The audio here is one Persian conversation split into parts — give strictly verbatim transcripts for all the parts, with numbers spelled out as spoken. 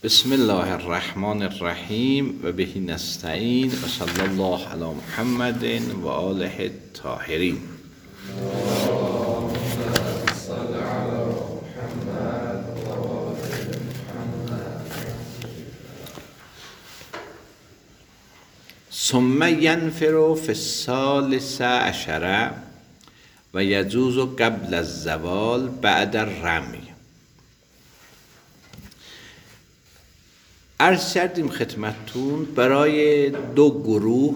بسم الله الرحمن الرحیم و به نستعین و صلی الله علی محمد و آله الطاهرین. ثم ینفر فی الثالث عشر و یجوز قبل الزوال بعد الرمی. عرض کردیم خدمتتون برای دو گروه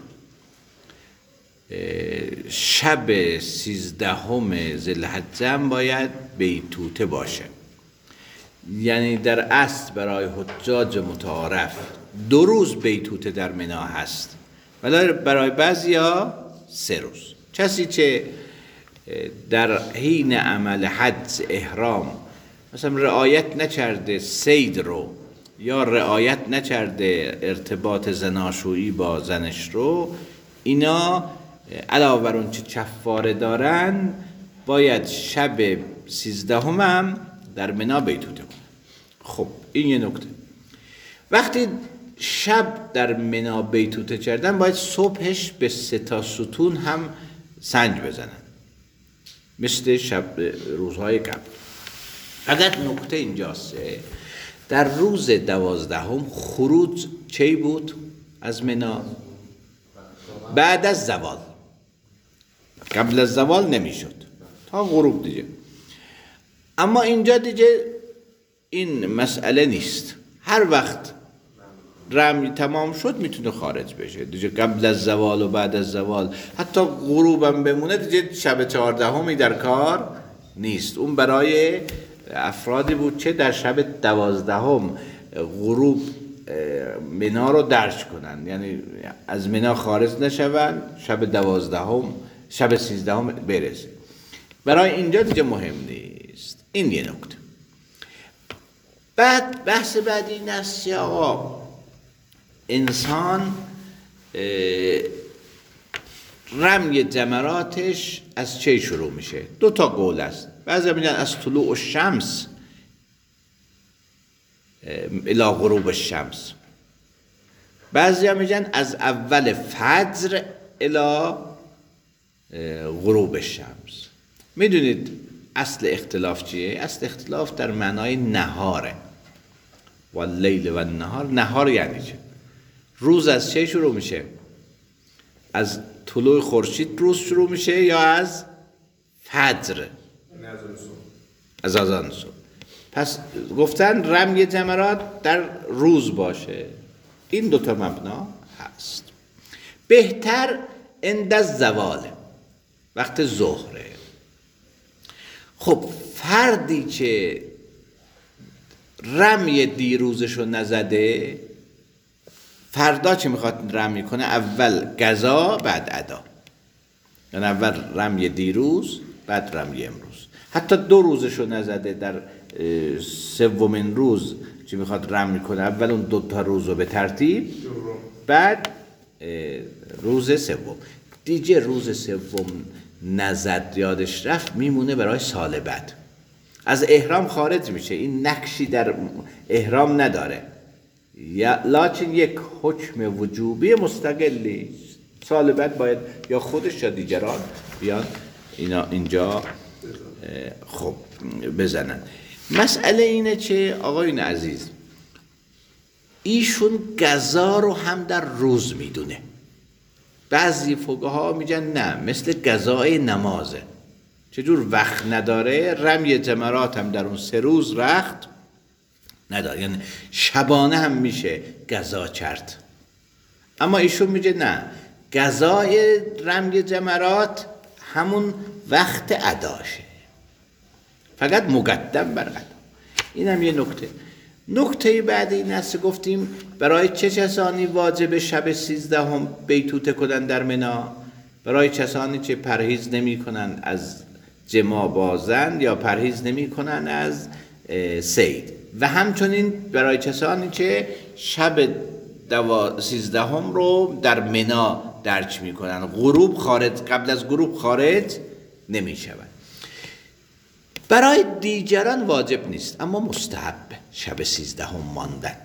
شب سیزدهم ذوالحجه باید بیتوته باشه. یعنی در اصل برای حجاج متعارف دو روز بیتوته در منی هست، ولی برای بعضیا سه روز. کسی که در حین عمل حج احرام مثلا رعایت نکرده صید رو یا رعایت نکرده ارتباط زناشویی با زنش رو، اینا علاوه بر اون چه کفاره دارن باید شب سیزدهم هم در منی بیتوته کنن. خب این یه نکته. وقتی شب در منی بیتوته کردن باید صبحش به سه تا ستون هم سنج بزنن مثل شب روزهای قبل. فقط نکته اینجاست، در روز دوازدهم خروج چی بود از منی؟ بعد از زوال. قبل از زوال نمیشد تا غروب دیگه. اما اینجا دیگه این مسئله نیست، هر وقت رمی تمام شد میتونه خارج بشه دیگه. قبل از زوال و بعد از زوال حتی غروبم بمونه دیگه شب چهاردهمی در کار نیست. اون برای افرادی بود که در شب دوازدهم غروب منی رو درج کنن، یعنی از منی خارج نشون، شب دوازدهم شب سیزدهم برسه. برای اینجا دیگه مهم نیست. این یه نکته. بعد بحث بعدی این است که آقا انسان رمی جمراتش از چه شروع میشه؟ دو تا قول است. بعضی میگن از طلوع الشمس الی غروب الشمس، بعضی میگن از اول فجر الی غروب الشمس. میدونید اصل اختلاف چیه؟ اصل اختلاف در معنای نهاره. و اللیل و النهار. نهار یعنی چه؟ روز از چه شروع میشه؟ از طلوع خورشید روز شروع میشه یا از فجر؟ از اذان صبح. پس گفتن رمی جمرات در روز باشه. این دوتا مبنا هست. بهتر عند الزوال، وقت ظهره. خب فردی که رمی دیروزشو نزده، فردا چه میخواد رمی کنه؟ اول قضا بعد ادا، یعنی اول رمی دیروز بعد رمی امروز. حتی دو روزشو نزده، در سومین روز چه میخواد رمی کنه؟ اول اون دو تا روزو به ترتیب، بعد روز سوم. دیگه روز سوم نزد یادش رفت، میمونه برای سال بعد. از احرام خارج میشه، این نقشی در احرام نداره، یا لکن یک حکم وجوبی مستقلی. سال بعد باید یا خودش یا دیگران بیان اینا اینجا خب بزنن. مسئله اینه که آقایون عزیز، ایشون قضا رو هم در روز میدونه. بعضی فقها میگن نه، مثل قضای نمازه. چجور وقت نداره، رمی جمرات هم در اون سه روز وقت نداره، یعنی شبانه هم میشه قضا کرد. اما ایشون میگه نه، قضای رمی جمرات همون وقت اداشه، فقط مقدم بر ادا. این هم یه نکته. نکته بعدی این است، گفتیم برای چه کسانی واجب شب سیزدهم بیتوته کنن در منی؟ برای کسانی که پرهیز نمی کنن از جماع با زن یا پرهیز نمی کنن از صید، و همچنین برای کسانی که شب سیزدهم رو در منی درک می کنن، غروب خارج، قبل از غروب خارج نمی شود. برای دیگران واجب نیست اما مستحب شب سیزدهم ماندن.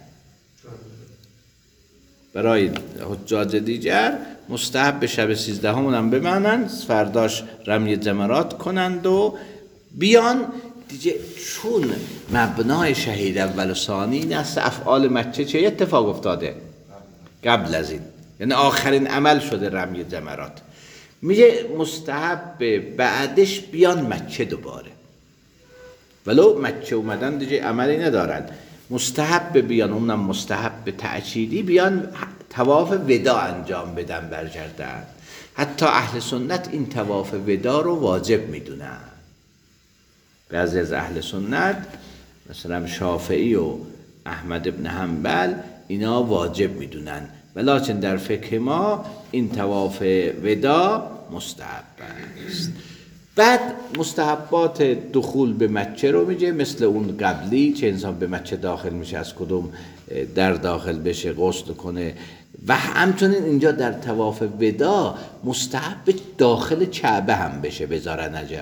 برای حجاج دیگر مستحب شب سیزدهم هم بمانند، فرداش رمی جمرات کنند و بیان دیگه. چون مبنای شهید اول و ثانی این است افعال مکه چه اتفاق افتاده قبل از این، یعنی آخرین عمل شده رمی جمرات. میگه مستحب بعدش بیان مکه دوباره، ولو مکه اومدن دیگه عملی ندارن، مستحب بیان، اونم مستحب تعجیلی بیان طواف ودا انجام بدن برگردن. حتی اهل سنت این طواف ودا رو واجب میدونن. بعضی از اهل سنت مثلا شافعی و احمد ابن حنبل اینا واجب میدونن، ولیکن در فقه ما این طواف ودا مستحب است. بعد مستحبات دخول به مکه رو میگه، مثل اون قبلی چه انسان به مکه داخل میشه، از کدوم در داخل بشه، غسل کنه. و همچنین اینجا در طواف ودا مستحب داخل کعبه هم بشه بذاره نجر.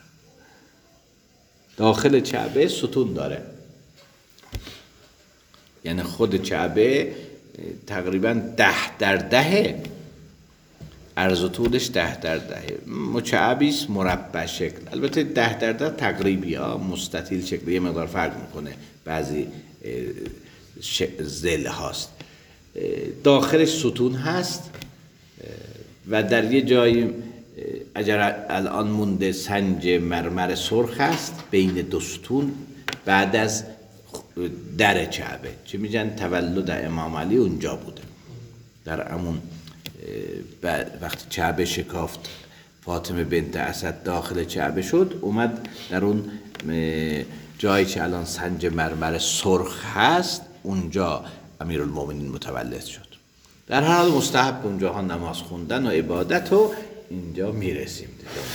داخل کعبه ستون داره، یعنی خود کعبه تقریبا ده در دهه، عرض و طولش ده در دهه، مکعبیست مربع شکل. البته ده در ده تقریبی ها مستطیل شکل یه مقدار فرق میکنه، بعضی زل هاست. داخلش ستون هست و در یه جایی اگر الان مونده سنج مرمر سرخ هست بین دو ستون بعد از در کعبه، چه میگن تولد امام علی اونجا بوده. در امون وقتی کعبه شکافت، فاطمه بنت اسد داخل کعبه شد، اومد در اون جایی که الان سنج مرمر سرخ هست اونجا امیرالمومنین متولد شد. در هر حال مستحب اونجاها نماز خوندن و عبادت و اینجا میرسیم.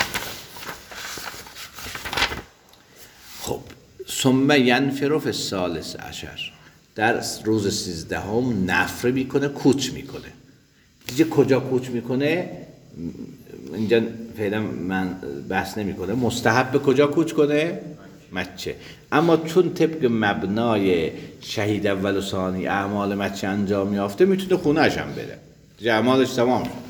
خب ثم ینفر فی الثالث عشر، در روز سیزدهم نفر میکنه، کوچ میکنه. دیگه کجا کوچ میکنه اینجا فعلا من بحث نمیکنه. مستحب به کجا کوچ کنه؟ مکه. اما چون طبق مبنای شهید اول و ثانی اعمال مکه انجام یافته، میتونه خونه‌اش هم بره، دیگه اعمالش تمام شد.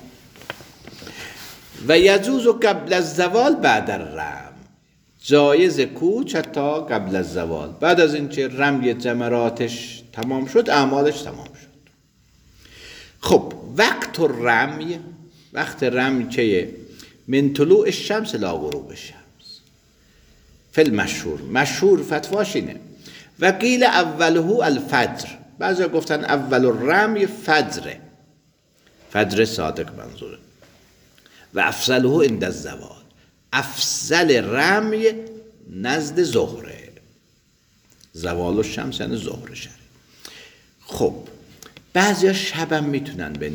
و یجوز قبل از زوال بعد الرم، جایز کوچ حتی قبل از زوال، بعد از اینکه رمی جمراتش تمام شد اعمالش تمام شد. خب وقت الرمی، وقت رمی که من طلوع الشمس لا غروب الشمس فی مشهور، مشهور فتواش اینه. و قیل اوله الفجر، بعضی گفتن اول الرمی فجره، فجر صادق منظوره. و افضله عند الزوال، افضل رمی نزد ظهره، زوال الشمس یعنی ظهر شرع. خب بعضیا شبم میتونن به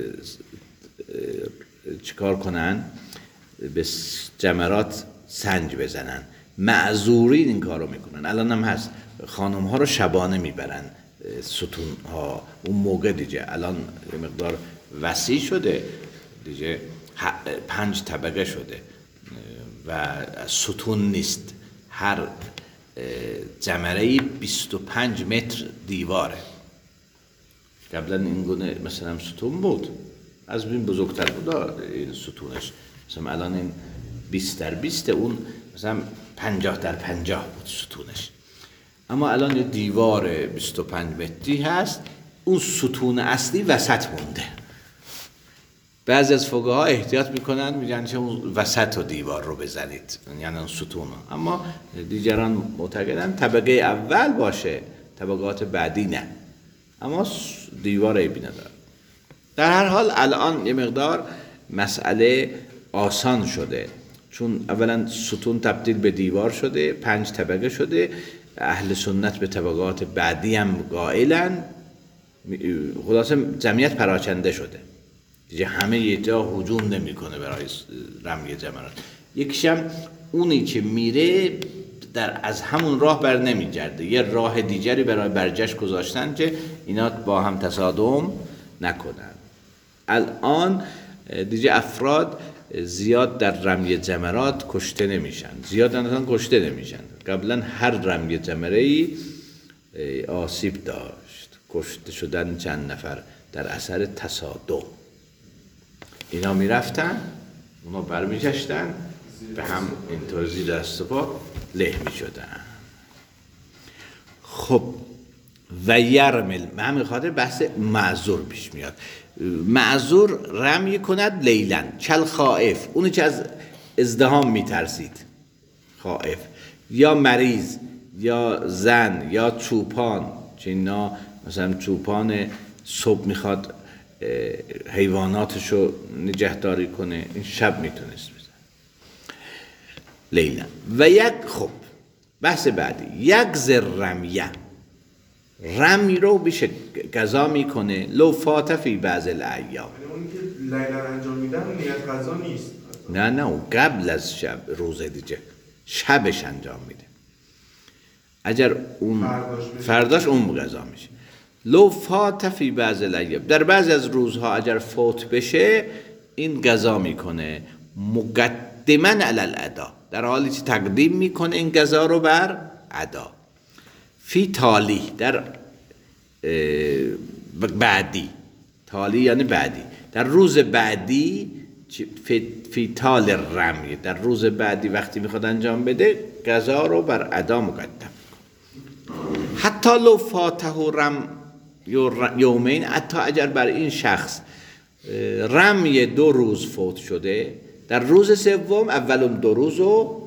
چیکار کنن؟ به جمرات سنج بزنن. معذورین این کارو میکنن. الان هم هست خانم ها رو شبانه میبرن ستون ها. اون موقع دیگه الان یه مقدار وسیع شده دیگه، پنج طبقه شده و ستون نیست. هر جمره‌ای بیست و پنج متر دیواره. قبلا این گونه مثلا ستون بود، از این بزرگتر بود این ستونش. مثلا الان این بیست در بیست، اون مثلا پنجاه در پنجاه بود ستونش. اما الان یه دیوار بیست و پنج متری هست، اون ستون اصلی وسط مونده. بعضی از فقها احتیاط میکنن، میگن که اون وسط و دیوار رو بزنید، یعنی اون ستون رو. اما دیگران معتقدن طبقه اول باشه، طبقات بعدی نه. اما دیوار عیبی نداره. در هر حال الان یه مقدار مسئله آسان شده، چون اولا ستون تبدیل به دیوار شده، پنج طبقه شده. اهل سنت به طبقات بعدی هم قائلن. خلاصه جمعیت پراکنده شده دیگه، همه یه جا هجوم نمیکنه برای رمی جمرات. یکیشم اونی که میره در از همون راه بر نمیگرده، یه راه دیگری برای برجشت گذاشتن که اینا با هم تصادم نکنن. الان دیگه افراد زیاد در رمی جمرات کشته نمیشن، زیاد اصلا کشته نمیشن. قبلا هر رمی جمره‌ای آسیب داشت، کشته شدن چند نفر در اثر تصادم. اینا میرفتن، اونا برمیگشتن به هم اینطور زیر دست و پا له میشدن. خب و یرمل، به همین خاطر بحث معذور پیش میاد. معذور رمی کند لیلن چل خائف، اونی که از ازدحام میترسید، خائف، یا مریض یا زن یا چوپان، چه اینا مثلا چوپان صبح میخواد حیواناتشو نگهداری کنه، این شب میتونست بزن لیلن. و یک خب بحث بعدی، یک زر رمیه، رمی رو بیشه قضا میکنه لو فاتفی بعض الایام. اونی که لیلا انجام میدن نیت قضا نیست. نه نه اون قبل از شب، روز دیگه شبش انجام میده. اگر اون فرداش, فرداش اون قضا میشه. لو فاتفی بعض الایام، در بعضی از روزها اگر فوت بشه این قضا میکنه مقدما علی الادا، در حالی که تقدیم میکنه این قضا رو بر ادا. فی تالی، در بعدی، تالی یعنی بعدی، در روز بعدی، فی, فی تال رمی، در روز بعدی وقتی میخواد انجام بده قضا رو بر ادا مقدم. حتی لو فاته رم یومین، حتی اگر بر این شخص رمی دو روز فوت شده، در روز سوم اول دو روز رو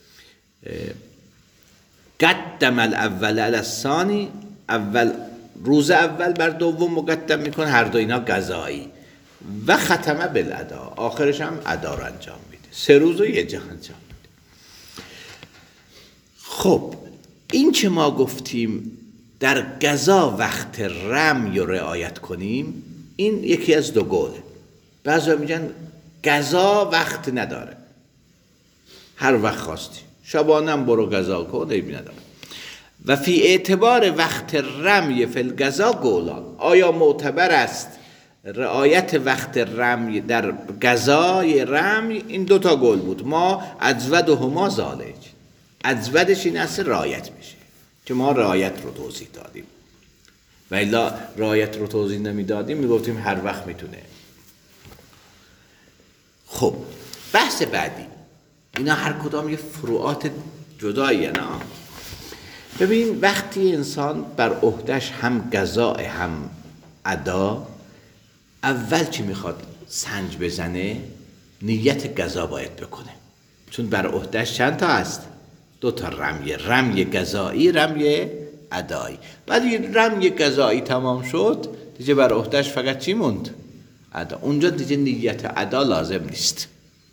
قدم الاول علی الثانی، اول روز اول بر دوم مقدم میکنه، هر دو اینا قضایی. و ختمه بالادا، آخرش هم ادا رو انجام میده، سه روز رو یه جا انجام میده. خب این که ما گفتیم در قضا وقت رمی رو رعایت کنیم، این یکی از دو قوله. بعضا میگن قضا وقت نداره، هر وقت خواستی شبانم برو قضا کن، عیبی نداره. و فی اعتبار وقت رمی فی القضا قولان، آیا معتبر است رعایت وقت رمی در قضای رمی؟ این دوتا قول بود. ما ازود و هما زالج، ازودش این اصل رعایت میشه که ما رعایت رو توضیح دادیم، و الا رعایت رو توضیح نمیدادیم میگفتیم هر وقت میتونه. خب بحث بعدی، اینا هر کدام یه فروعات جدایی. نه ببین، وقتی انسان بر عهدهش هم قضا هم ادا، اول چی میخواد سنج بزنه؟ نیت قضا باید بکنه، چون بر عهدهش چند تا هست؟ دو تا رمی، رمی قضایی، رمی ادایی. ولی رمی قضایی تمام شد دیگه بر عهدهش فقط چی موند؟ ادا. اونجا دیگه نیت ادا لازم نیست،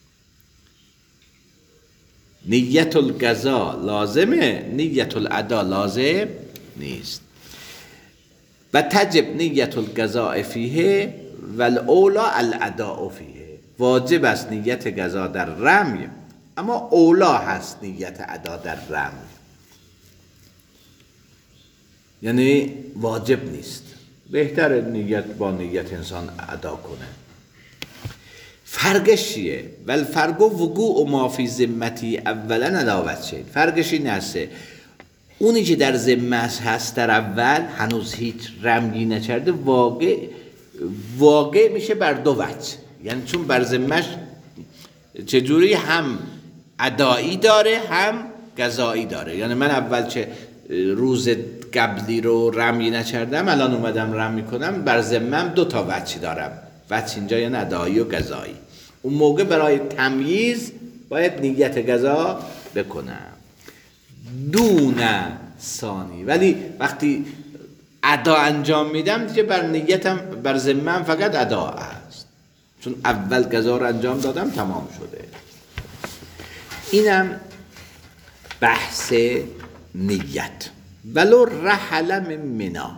نیت القضا لازمه، نیت الادا لازم نیست. و تجب نیت القضاء فیه و الاولا الاداء فیه، واجب است نیت قضا در رمی، اما اولا هست نیت ادا در رمی، یعنی واجب نیست، بهتر نیت با نیت انسان ادا کنه. فرقش چیه؟ ول فرق وقوع ما فی ذمتی اولا عداوت شد. فرقش این هسته اونی که در ذمه هست در اول هنوز هیچ رمی نکرده، واقع واقع میشه بر دو وجه، یعنی چون بر ذمهش چجوری هم ادایی داره هم قضایی داره. یعنی من اول چه روز قبلی رو رمی نکردم، الان اومدم رمی کنم، بر ذمه‌ام دو تا وجه دارم، وجه اینجا یعنی ادایی و قضایی. اون موقع برای تمییز باید نیت قضا بکنم دون ثانی، ولی وقتی ادا انجام میدم دیگه بر نیتم بر ذمه‌ام فقط ادا است، چون اول قضا رو انجام دادم تمام شده. اینم بحث نیت. ولو رحل من منا،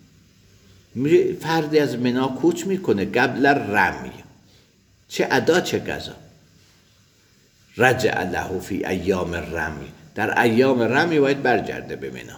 فردی از منا کوچ میکنه قبل رمی، چه ادا چه قضا، رجع له فی ایام رمی، در ایام رمی باید برگرده به منا.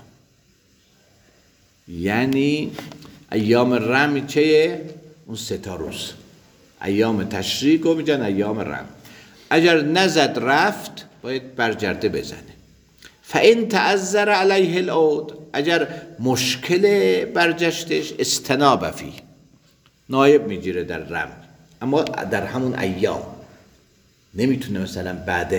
یعنی ایام رمی چه؟ اون سه تا روز، ایام تشریق رو میگن ایام رمی. اگر نزد رفت باید برگرده بزنه. فان تعذر علیه العود، اگر مشکل برگشتش استناب فی، نایب میگیره در رم، اما در همون ایام، نمیتونه مثلا بعد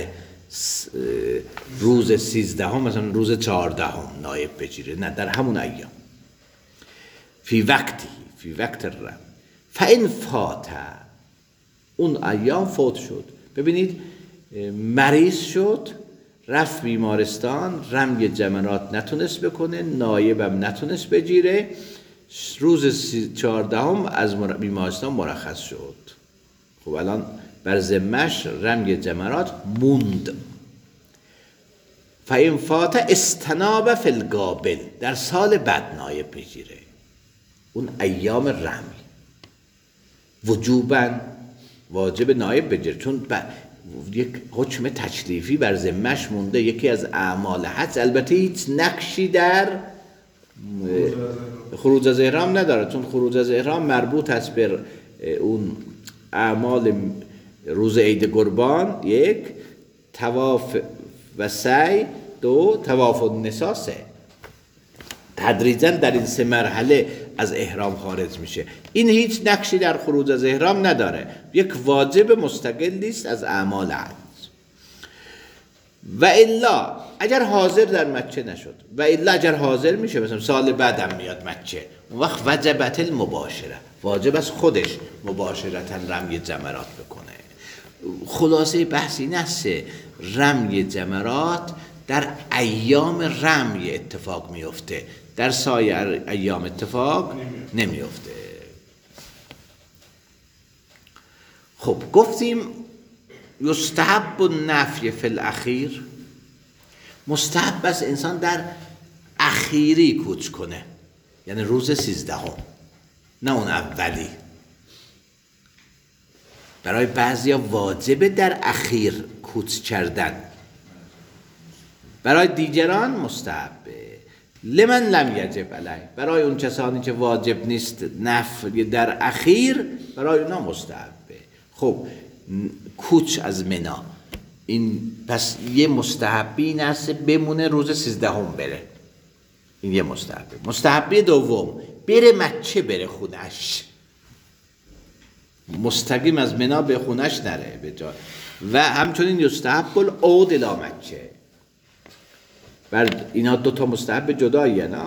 روز سیزدهم مثلا روز چهاردهم نایب بگیره، نه در همون ایام. فی وقتی، فی وقت الرم. فان فات، اون ایام فوت شد. ببینید مریض شد، رفت بیمارستان، رمی جمرات نتونست بکنه، نایبم نتونست بگیره، روز چهاردهم از بیمارستان مرخص شد. خب الان بر ذمه‌اش رمی جمرات موند. فإن فات استناب فی القابل، در سال بعد نایب بگیره، اون ایام رمی وجوباً واجب نایب بگیره، چون یک حکم تشریفی بر ذمه‌اش مونده، یکی از اعمال حج. البته هیچ نقشی در خروج از احرام نداره، چون خروج از احرام مربوط است به اون اعمال روز عید قربان، یک طواف و سعی، دو طواف النساء، سه. تدریجاً در این سه مرحله از احرام خارج میشه. این هیچ نقشی در خروج از احرام نداره، یک واجب مستقلی است از اعمال حج. و الا اگر حاضر در مکه نشد، و الا اگر حاضر میشه، مثلا سال بعدم میاد مکه، اون وقت وجبت المباشره، واجب از خودش مباشرتا رمی جمرات بکنه. خلاصه بحث این است رمی جمرات در ایام رمی اتفاق میفته، در سایر ایام اتفاق نمیفته. خب گفتیم یستحب النفی فی الاخیر، مستحب است انسان در اخیری کوچ کنه، یعنی روز سیزدهم، نه اون اولی. برای بعضیا واجبه در اخیر کوچ کردن، برای دیگران مستحبه. لمن لم یجب علیه، برای اون کسانی که واجب نیست نفی در اخیر، برای اونا مستحبه. خب کوچ از منا، این پس یه مستحبی این است بمونه روز سیزدهم بره، این یه مستحبه. مستحبی دوم بره مکه، بره خونش، مستقیم از منا به خونش نره به جا. و همچنین یستحب العود الی مکه، بر اینا دو تا مستحب جداییه، نه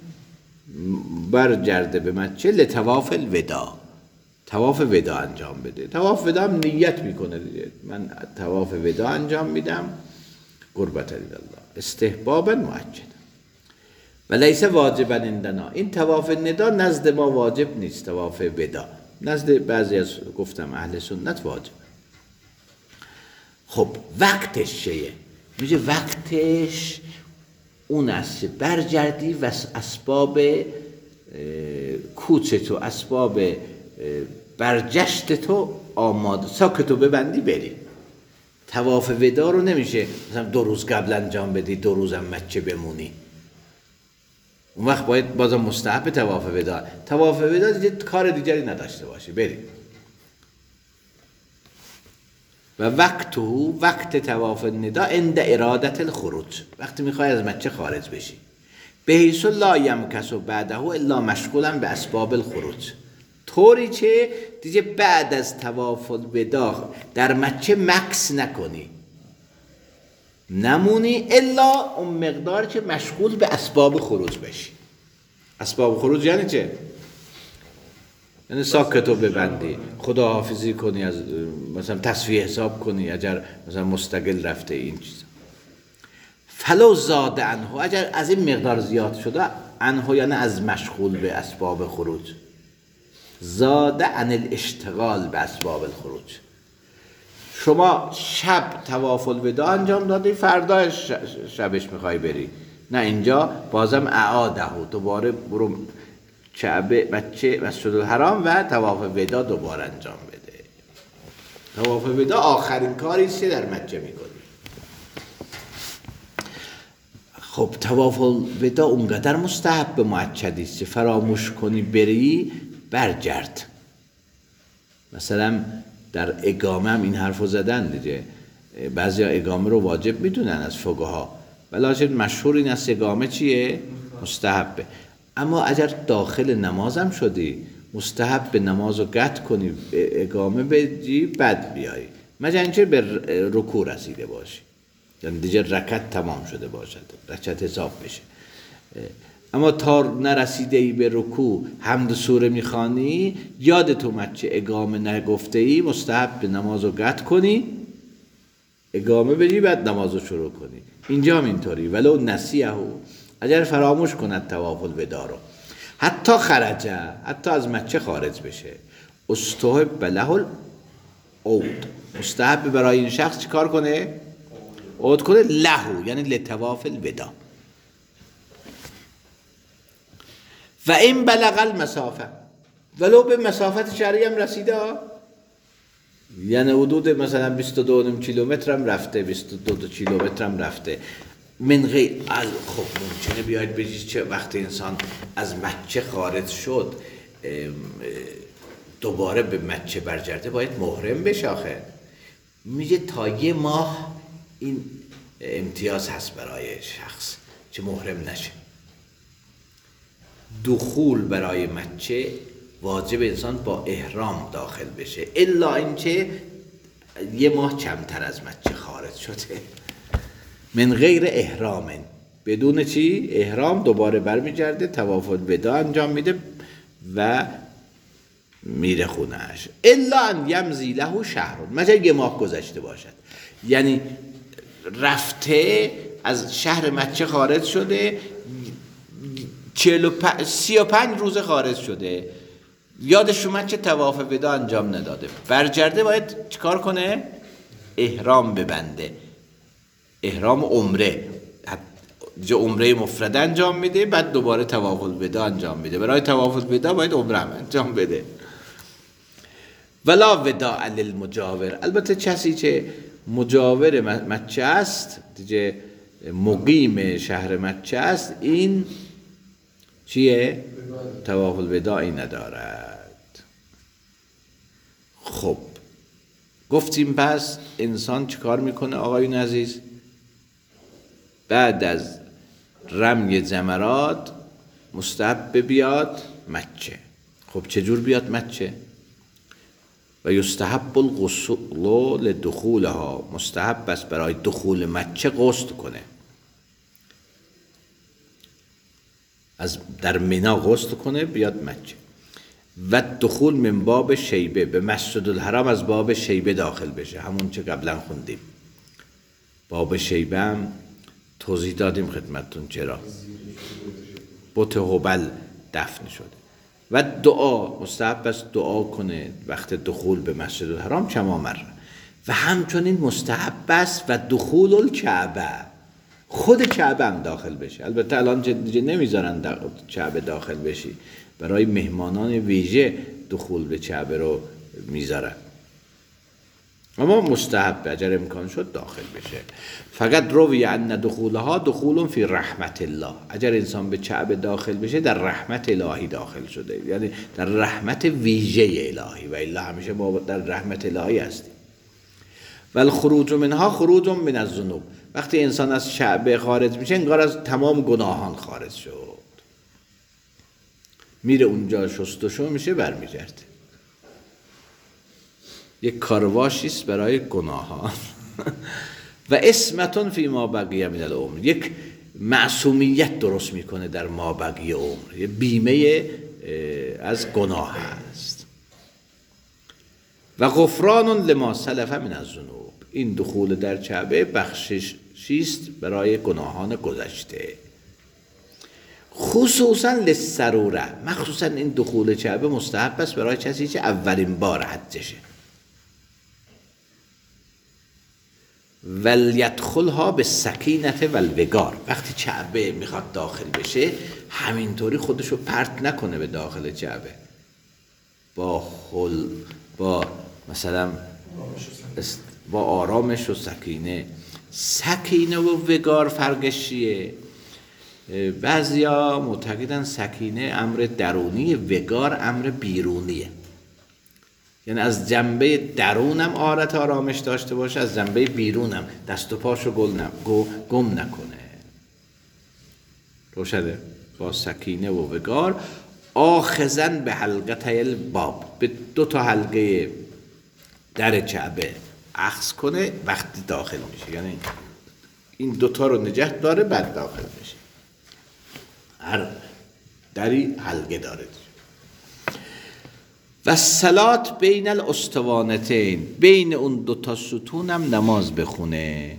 برگرده به مکه لطواف الوداع، طواف وداع انجام بده. طواف وداع هم نیت میکنه دیگه، من طواف وداع انجام میدم قربت الله، استحبابا مؤکدا و لیس واجبا عندنا. این طواف ندا نزد ما واجب نیست، طواف وداع نزد بعضی از گفتم اهل سنت واجب. خب وقتش چیه؟ میگه وقتش اون است برگردی و اسباب کوچ تو، اسباب برگشت تو آماده، ساکتو ببندی بری. طواف وداع رو نمیشه مثلا دو روز قبل انجام بدی، دو روزم مکه بمونی، اون وقت باید بازم مستحب طواف وداع. طواف وداع دیگه کار دیگری نداشته باشه، بری. و وقته، وقت طواف الندا عند ارادت الخروج، وقتی میخوای از مکه خارج بشی. بحیث لا یمکث بعده الا مشغولا به اسباب الخروج، طوری که دیگه بعد از طواف الوداع در مکه مکث نکنی، نمونی الا اون مقدار که مشغول به اسباب خروج بشی. اسباب خروج یعنی چه؟ یعنی ساکتو ببندی، خداحافظی کنی، از مثلا تصفیه حساب کنی اگر مثلا مستقل رفته این چیزا. فلو زاد عنه، اگر از این مقدار زیاد شده، عنه یعنی از مشغول به اسباب خروج، زاد عن الاشتغال به اسباب الخروج. شما شب طواف الوداع انجام دادی، فردا شبش میخوای بری، نه اینجا بازم اعاده، دوباره برو کعبه بچه مسجد الحرام و طواف وداع دوباره انجام بده. طواف وداع آخرین کاری است که در مکه میکنی. خب طواف وداع اونقدر مستحب مؤکدی است که فراموش کنی بری برگرد. مثلا در اقامه هم این حرف رو زدن دیگه. بعضی ها اقامه رو واجب میدونن از فقها، ولی مشهور این است اقامه چیه؟ مستحبه. اما اگر داخل نمازم شدی مستحب به نماز رو قطع کنی، اقامه بگی، بعد بیایی، مگر اینکه به رکوع رسیده باشی، یعنی دیگه رکعت تمام شده باشد، رکعت حساب بشه. اما تا نرسیده ای به رکوع حمد سوره میخوانی، یادت اومد که اقامه نگفته ای، مستحب به نماز رو قطع کنی، اقامه بدی، بعد نماز رو شروع کنی. اینجا هم اینطوری، ولو نسیه، اگر فراموش کند طواف الوداع رو، حتی خرجه، حتی از مکه خارج بشه، استحب له العود، مستحب برای این شخص چیکار کنه؟ عود کنه، له یعنی لطواف الوداع. و این بلغ المسافه، ولو به مسافت شرعی هم رسیده، یعنی حدود مثلا بیست و دو کیلومتر هم رفته، بیست و دو کیلومتر هم رفته، من غیر خب ممکنه بیاید بگید چه وقت انسان از مکه خارج شد دوباره به مکه برگرده باید محرم بشه. آخه میگه تا یه ماه این امتیاز هست برای شخص که محرم نشه. دخول برای مکه واجب انسان با احرام داخل بشه، الا اینکه یه ماه کمتر از مکه خارج شده، من غیر احرام، بدون چی؟ احرام، دوباره برمیگرده، طواف الوداع انجام میده و میره خونهش. الا ان یمضی له شهر، مگر یه ماه گذشته باشد، یعنی رفته از شهر مکه خارج شده، سی و پنج روز خارج شده، یادش اومد که طواف وداع انجام نداده، برگرده باید چیکار کنه؟ احرام ببنده، احرام عمره، جا عمره مفرد انجام میده، بعد دوباره طواف الوداع انجام میده. برای طواف الوداع باید عمره هم انجام بده. ولا وداع للمجاور، البته کسی که مجاور مکه است، دیگه مقیم شهر مکه است، این چیه؟ طواف الوداعی ندارد. خب گفتیم پس انسان چیکار میکنه آقایون عزیز؟ بعد از رمی جمرات مستحب بیاد مکه. خب چجور بیاد مکه؟ و یستحب الغسل لدخولها، مستحب است برای دخول مکه غسل کنه، از در مینا غسل کنه بیاد مکه. و دخول من باب شیبه، به مسجد الحرام از باب شیبه داخل بشه، همون چه قبلا خوندیم. باب شیبه هم توضیح دادیم خدمتتون چرا بت هبل دفن شده. و دعا، مستحب است دعا کنه وقت دخول به مسجد الحرام کما مره. و همچنین مستحب است و دخول الکعبه، خود کعبه هم داخل بشه. البته الان دیگه نمیذارن کعبه داخل بشی، برای مهمانان ویژه دخول به کعبه رو میذارن، اما مستحب اگر امکان شد داخل بشه. فقط روی ان دخولها دخول فی رحمت الله، اگر انسان به کعبه داخل بشه در رحمت الهی داخل شده، یعنی در رحمت ویژه الهی، و الا همیشه ما در رحمت الهی هستیم. ول خروج منها خروج من الذنوب، وقتی انسان از کعبه خارج میشه انگار از تمام گناهان خارج شد، میره اونجا شستشو میشه برمیگرده. یک کارواشیست برای گناهان. و اسمتون فی ما بقیه من العمر، یک معصومیت درست میکنه در ما بقیه عمر، یه بیمه از گناه هست. و غفران لما سلف من الذنوب، این دخول در کعبه بخششیست برای گناهان گذشته. خصوصا للسروره، مخصوصا این دخول کعبه مستحب است برای کسی که اولین بار حجشه. ولیدخلها به سکینت و الوقار، وقتی کعبه میخواد داخل بشه همینطوری خودشو پرت نکنه به داخل کعبه، با خل با مثلا با آرامش و سکینه. سکینه و وقار فرقش چیه؟ بعضیا معتقدن سکینه امر درونی، وقار امر بیرونیه. یعنی از جنبه درونم آرت آرامش داشته باشه، از جنبه بیرونم دست و پاشو گل نم گم نکنه. روشنه؟ با سکینه و وقار. آخذن به حلقه الباب، به دو تا حلقه در کعبه اخذ کنه وقتی داخل میشه، یعنی این دوتا رو نجات داره بعد داخل میشه. هر دری حلقه داره. و صلات بین الاسطوانتین، بین اون دوتا ستونم نماز بخونه.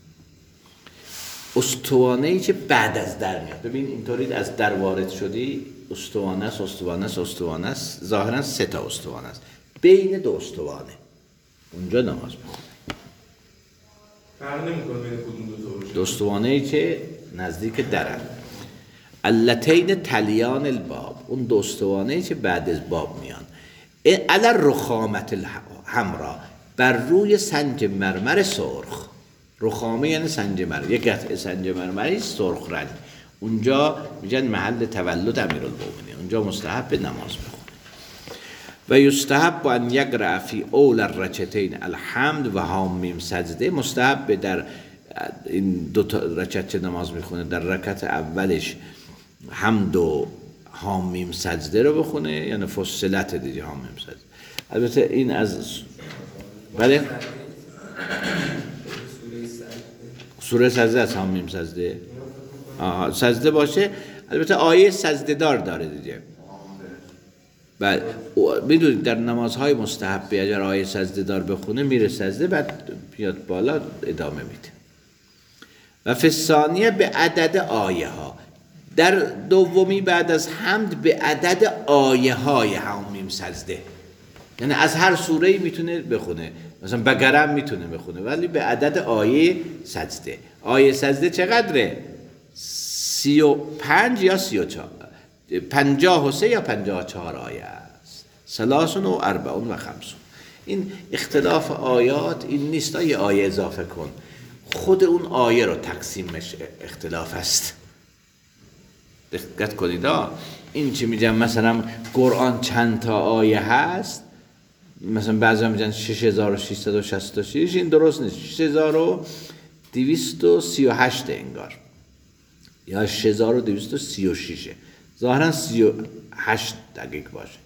اسطوانه‌ای که بعد از در میاد. ببین اینطوری از در وارد شدی، اسطوانه است اسطوانه است اسطوانه است، ظاهرا سه تا اسطوانه است، بین دو اسطوانه اونجا نماز بخونه. فرق نمی‌کنه بین کدوم دو تا باشه. دو اسطوانه‌ای که نزدیک درن. اللتین تلیان الباب، اون دو اسطوانه‌ای که بعد از باب میان. علی رخامت الحمراء، بر روی سنج مرمر سرخ. رخامه یعنی سنج مرمر، یک قطعه سنج مرمری سرخ رنگ. اونجا میگن محل تولد امیرالمومنین، اونجا مستحب نماز بخونه. و یستحب ان یقرأ فی اول الرکعتین الحمد و حامیم سجده، مستحب در این دو تا رکعت که نماز میخونه در رکعت اولش حمد و حامیم سجده رو بخونه، یعنی فصلت دیگه حامیم سجده. البته این از بله سوره سجده از حامیم سجده آها سجده باشه. البته آیه سجده دار داره دیگه. بعد میدونید در نمازهای مستحبی اگر آیه سجده دار بخونه میره سجده، بعد بیاد بالا ادامه میده. و فی الثانیه به عدد آیه ها، در دومی بعد از حمد به عدد آیه های حامیم سجده، یعنی از هر سوره‌ای میتونه بخونه، مثلا بقره هم میتونه بخونه ولی به عدد آیه سجده. آیه سجده چقدره؟ سی و پنج یا سی و چهار، پنجاه و سه یا پنجاه و چهار آیه است. سلاسون و اربعون و خمسون. این اختلاف آیات این نیست یه آیه اضافه کن، خود اون آیه رو تقسیمش اختلاف است. دقت کنید این چی میگم، مثلا قرآن چند تا آیه هست، مثلا بعضی میگن شش هزار و ششصد و شصت و شش، این درست نیست. شش هزار و دویست و سی و هشت انگار یا شش هزار و دویست و سی و شش، ظاهرا سی و هشت دقیق باشه.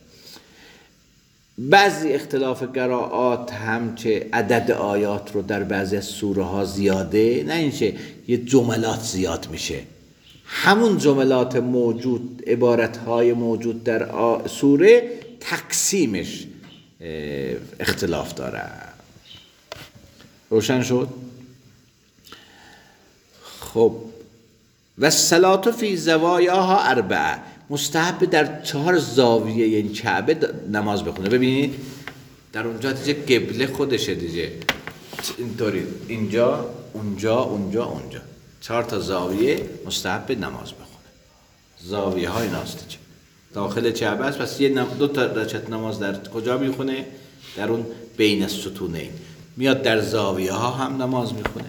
بعضی اختلاف قرائات هم که عدد آیات رو در بعضی از سوره ها زیاده، نه اینکه یه جملات زیاد میشه، همون جملات موجود، عبارت های موجود در سوره تقسیمش اختلاف داره. روشن شد؟ خب و الصلاة فی زوایاها اربعه، مستحب در چهار زاویه این کعبه نماز بخونه. ببینید در اونجا دیگه قبله خودشه دیگه، اینطوری اینجا اونجا اونجا اونجا چهار تا زاویه مستحب نماز بخونه. زاویه های ناست داخل کعبه است، پس یه نم... دو تا رکعت نماز در کجا میخونه؟ در اون بین الستونین میاد، در زاویه ها هم نماز میخونه.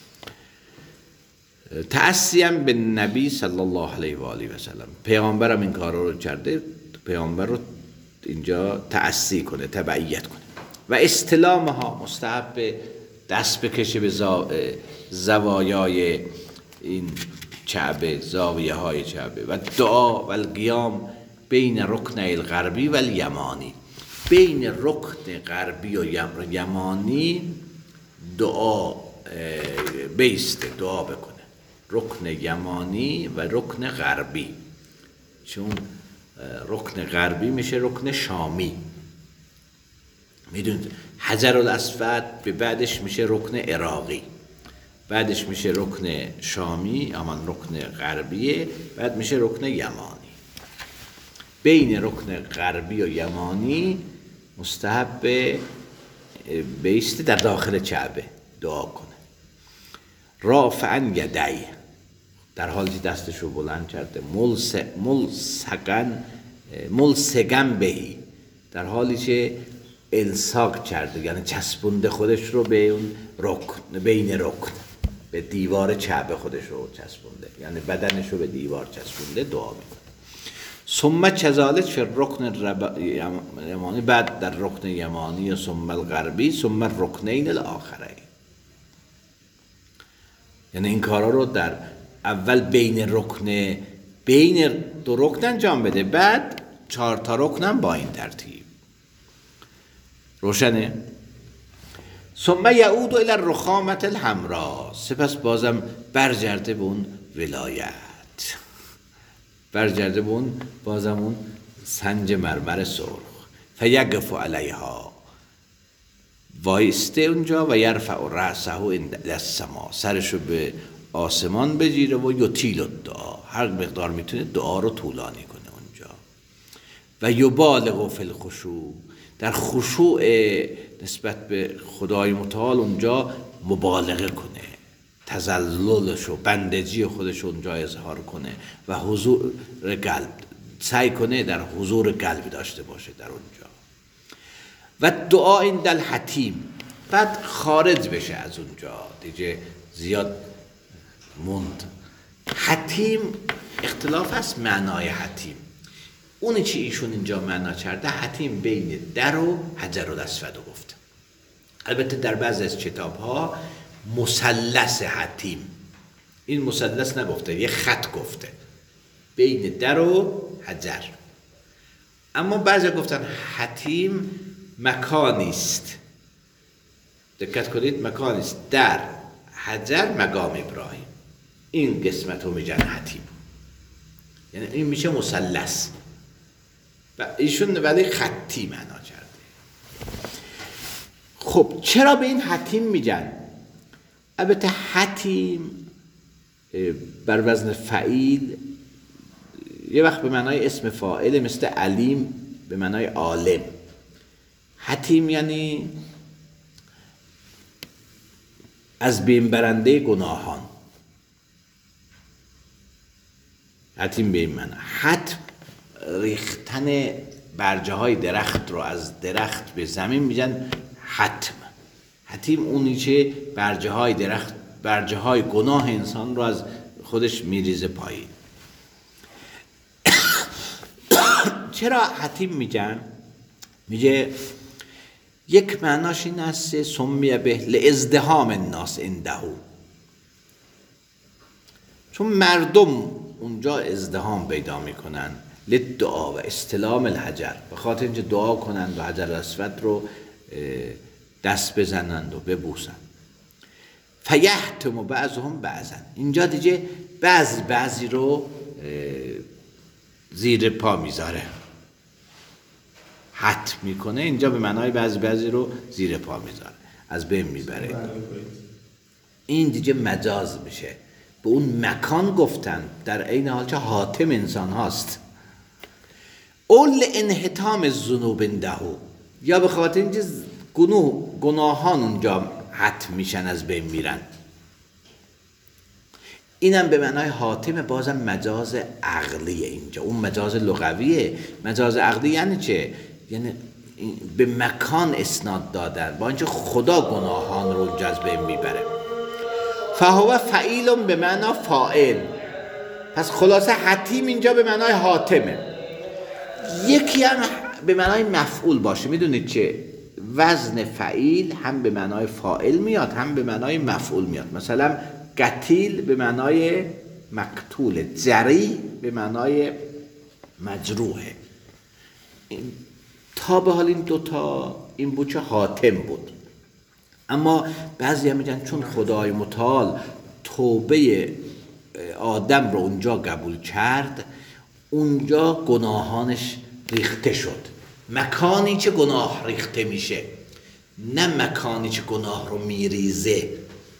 تأسیم به نبی صلی الله علیه و آله و سلم، پیامبرم این کار رو کرده، پیامبر رو اینجا تأسی کنه، تبعیت کنه. و استلامها، مستحب دست بکشه به زوایای این کعبه، زاویه های کعبه. و دعا و القیام بین رکن الغربی و الیمانی، بین رکن غربی و یمانی دعا بیسته، دعا بکنه. رکن یمانی و رکن غربی، چون رکن غربی میشه رکن شامی، میدونید حجر الاسود به بعدش میشه رکن عراقی، بعدش میشه رکن شامی، اما رکن غربیه، بعد میشه رکن یمانی. بین رکن غربی و یمانی مستحب بیسته در داخل کعبه دعا کنه. رافعا یدی، در حالی دستش رو بلند کرده، ملصقن ملصقن بهی، در حالی که الصاق کرده، یعنی چسبونده خودش رو به اون رکن، بین رکن، به دیوار کعبه خودش رو چسبونده، یعنی بدنش رو به دیوار چسبونده دعا میکنه. ثم کذالک فی الرکن الرب- یمانی، بعد در رکن یمانی، ثم الغربی، ثم الرکنین الاخرین. یعنی این کارا رو در اول بین رکن بین دو رکن انجام بده، بعد چهار تا رکنم با این ترتیب. روشنه؟ ثم یعود الی الرخامة الحمراء، سپس بازم برگرده به اون ولایت، برگرده به اون بازم اون سنج مرمر سرخ. فیقف علیها، وایسته اونجا، و یرفع رأسه عند السما، سرشو به آسمان بگیره و یطیل الدعا، هر مقدار میتونه دعا رو طولانی کنه اونجا. و یبالغ فی الخشوع، در خشوع نسبت به خدای متعال اونجا مبالغه کنه، تذللش و بندگی خودش اونجا اظهار کنه و حضور قلب سعی کنه در حضور قلب داشته باشه در اونجا. و دعا عند الحتیم، بعد خارج بشه از اونجا دیگه، زیاد موند. حتیم اختلاف هست معنای حتیم، اونی چی ایشون اینجا معنا کرده حتیم بین در و حجر الاسود رو گفته. البته در بعضی از کتاب ها مثلث حتیم، این مثلث نگفته، یه خط گفته بین در و حجر. اما بعضی گفتن حتیم مکانی است، دقت کنید، مکانی است در حجر مقام ابراهیم، این قسمت رو میگن حتیم، یعنی این میشه مثلث و ایشون ولی خطی معنا کرده. خب چرا به این حتیم میگن؟ البته حتیم بر وزن فعیل یه وقت به معنای اسم فاعل، مثل علیم به معنای عالم. حتیم یعنی از بین برنده گناهان، حتیم به این معنی. حتم ریختن برجه های درخت رو از درخت به زمین میگن حتم. حتیم اونی که برجه های درخت، برجه های گناه انسان رو از خودش میریزه پایین. چرا حتیم میگن؟ میگه یک معناش این است سمیه به لازدحام الناس عنده، چون مردم اونجا ازدحام پیدا میکنن، للدعا و استلام الحجر، به خاطر اینکه دعا کنند و حجر الاسود رو دست بزنند و ببوسند. فیحتم بعضهم بعضا، اینجا دیگه بعضی بعضی رو زیر پا میذاره، حتم میکنه، اینجا به معنای بعضی بعضی رو زیر پا میذاره، از بین میبره. این دیگه مجاز میشه، به اون مکان گفتن در عین حال که حاتم انسان هاست. اول انحطام الذنوب عنده، یا به خاطر اینکه گناه گناهان اونجا حتم میشن، از بین میرن. اینم به معنای حاتم، بازم مجاز عقلیه اینجا، اون مجاز لغویه. مجاز عقلی یعنی چه؟ یعنی به مکان اسناد دادن، با اینکه خدا گناهان رو اونجا از بین میبره. فهو فعیل به معنا فاعل، پس خلاصه حتیم اینجا به معنای حاتمه. یکی هم به معنای مفعول باشه، میدونید چه؟ وزن فعیل هم به معنای فاعل میاد، هم به معنای مفعول میاد. مثلا قتیل به معنای مقتول، جری به معنای مجروحه. تا به حال این دوتا این بود که حاتم بود. اما بعضی هم میگن چون خدای متعال توبه آدم رو اونجا قبول کرد، اونجا گناهانش ریخته شد. مکانی که گناه ریخته میشه، نه مکانی که گناه رو میریزه.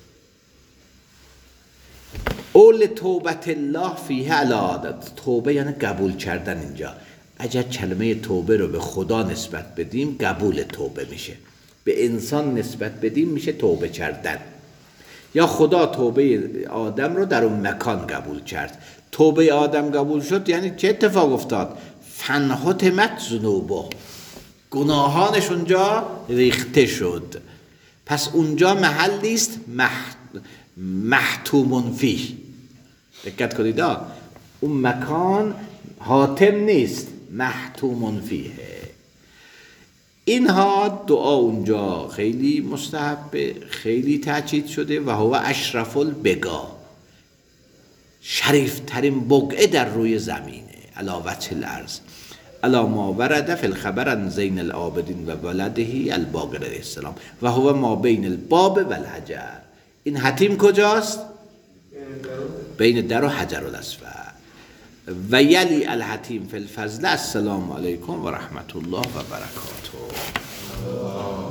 اول توبت الله فیه العادت، توبه یعنی قبول کردن. اینجا اگر کلمه توبه رو به خدا نسبت بدیم قبول توبه میشه، به انسان نسبت بدیم میشه توبه کردن. یا خدا توبه آدم رو در اون مکان قبول کرد. توبه آدم قبول شد یعنی چه اتفاق افتاد؟ فانحتمت ذنوبه، گناهانش اونجا ریخته شد. پس اونجا محلی است محتوم فیه. دقت کنید، اون مکان حاتم نیست، محتوم فیه. اینها دعا اونجا خیلی مستحبه، خیلی تاکید شده و هو اشرف البقا، شریف ترین بقعه در روی زمینه، علی وجه الارض، علی ما ورد فی الخبر عن زین العابدین و ولده الباقر علیه السلام و هو ما بین الباب و الحجر. این حتیم کجاست؟ بین در و حجر الاسود. و یلی الحتیم فی الفضل. السلام علیکم و رحمت الله و برکاته.